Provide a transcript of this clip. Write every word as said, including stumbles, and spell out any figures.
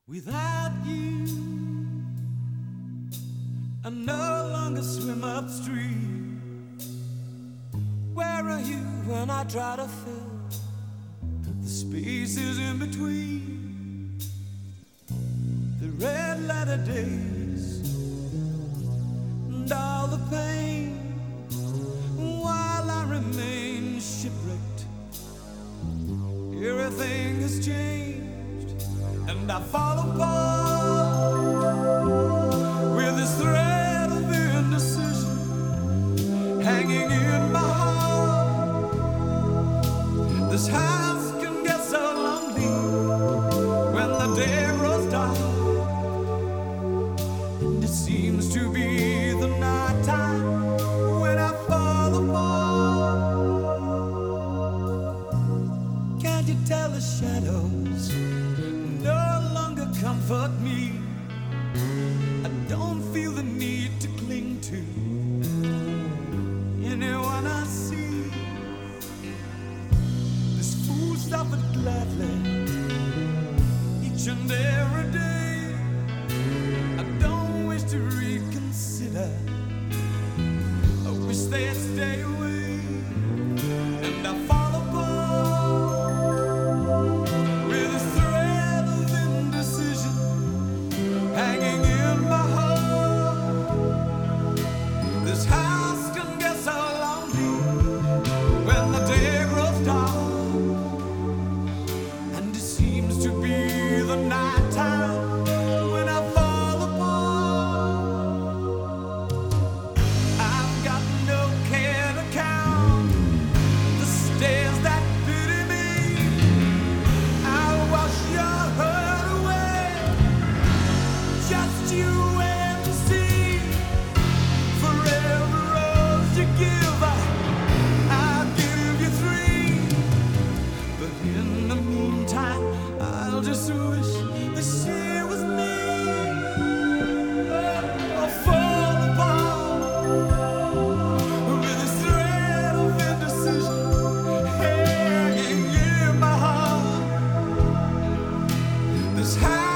Without you, I no longer swim upstream. Where are you when I try to fill the spaces in between? The red letter days and all the pain, while I remain shipwrecked. Everything has changed, and I fall apart with this thread of indecision hanging in my heart. This house can get so lonely when the day grows dark, and it seems to be the night time when I fall apart. Can't you tell the shadows no longer comfort me? I don't feel the need to cling to anyone I see. This fool suffered gladly each and every day. I don't wish to reconsider, I wish they'd stay away. And I fall apart with this thread of indecision hanging in my heart. This house can get so lonely when the day grows dark, and it seems to be the night time when I fall apart. I've got no care to count the stares that pity me. I'll wash your hurt away, just you and the sea. For every rose you give, I'll give you three. But in the meantime, I'll just wish that she was me. I'll fall apart with this thread of indecision hanging in my heart. This house